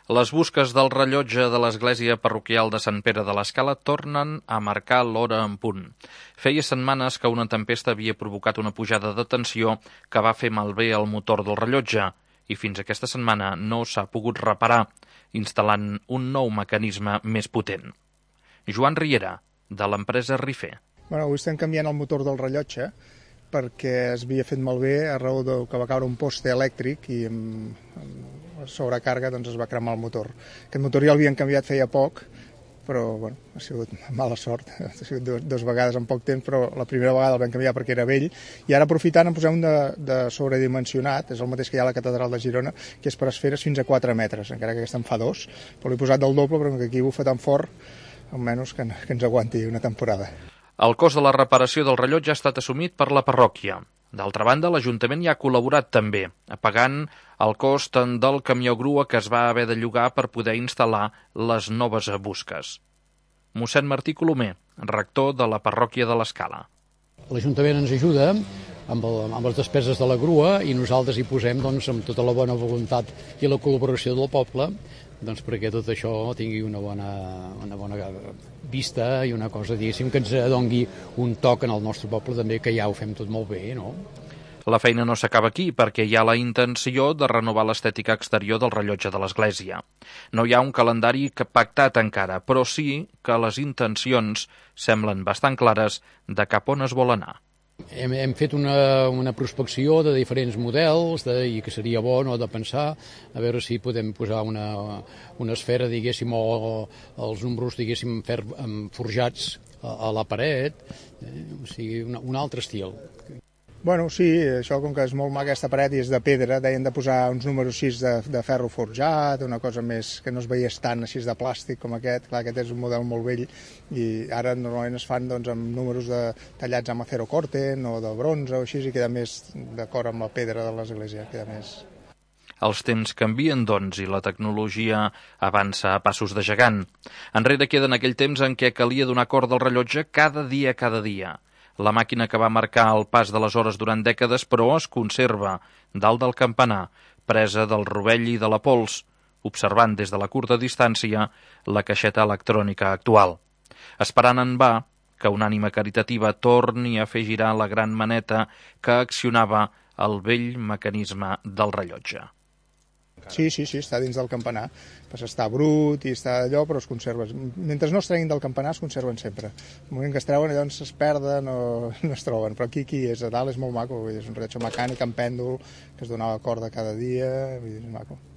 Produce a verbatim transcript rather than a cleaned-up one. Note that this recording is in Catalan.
Les busques del rellotge de l'església parroquial de Sant Pere de l'Escala tornen a marcar l'hora en punt. Feia setmanes que una tempesta havia provocat una pujada de tensió que va fer malbé el motor del rellotge i fins aquesta setmana no s'ha pogut reparar, instal·lant un nou mecanisme més potent. Joan Riera, de l'empresa Rifer. Bueno, avui estem canviant el motor del rellotge perquè es havia fet malbé a raó de que va caure un poste elèctric i amb, amb sobrecàrrega doncs es va cremar el motor. Aquest motor ja l'havien canviat feia poc, però bueno, ha sigut mala sort, ha sigut dues, dues vegades en poc temps, però la primera vegada el vam canviar perquè era vell, i ara aprofitant en posem un de, de sobredimensionat, és el mateix que hi ha a la catedral de Girona, que és per esferes fins a quatre metres, encara que aquesta en fa dos, però l'he posat del doble, però que aquí bufa tan fort, almenys que, que ens aguanti una temporada. El cost de la reparació del rellotge ha estat assumit per la parròquia. D'altra banda, l'Ajuntament hi ha col·laborat també, pagant el cost del camió grua que es va haver de llogar per poder instal·lar les noves busques. Mossèn Martí Colomer, rector de la parròquia de l'Escala. L'Ajuntament ens ajuda amb, el, amb les despeses de la grua i nosaltres hi posem doncs, amb tota la bona voluntat i la col·laboració del poble doncs, perquè tot això tingui una bona, una bona vista i una cosa, diguéssim, que ens doni un toc en el nostre poble també, que ja ho fem tot molt bé, no? La feina no s'acaba aquí perquè hi ha la intenció de renovar l'estètica exterior del rellotge de l'església. No hi ha un calendari pactat encara, però sí que les intencions semblen bastant clares de cap on es vol anar. Hem, hem fet una, una prospecció de diferents models de, i que seria bo no, de pensar a veure si podem posar una, una esfera, diguéssim, o, o els números, diguéssim, fer, forjats a, a la paret, eh, o sigui, una, un altre estil. Bueno, sí, això com que és molt maca aquesta paret i és de pedra, deien de posar uns números així de, de ferro forjat, una cosa més que no es veiés tant així de plàstic com aquest. Clar, aquest és un model molt vell i ara normalment es fan doncs, amb números de, tallats amb acero corten o de bronze o així i queda més d'acord amb la pedra de l'església, queda més... Els temps canvien, doncs, i la tecnologia avança a passos de gegant. Enrere queda en aquell temps en què calia donar corda al rellotge cada dia, cada dia. La màquina que va marcar el pas de les hores durant dècades, però es conserva dalt del campanar, presa del rovell i de la pols, observant des de la curta distància la caixeta electrònica actual. Esperant en va que una ànima caritativa torni a fer girar la gran maneta que accionava el vell mecanisme del rellotge. Sí, sí, sí, està dins del campanar. Pues està brut i està allò, però es conserva. Mentre no es treguin del campanar, es conserven sempre. El moment que es treuen, llavors es perden o no es troben. Però aquí, aquí és a dalt, és molt maco. És un rellotge mecànic amb pèndol, que es donava corda cada dia, és maco.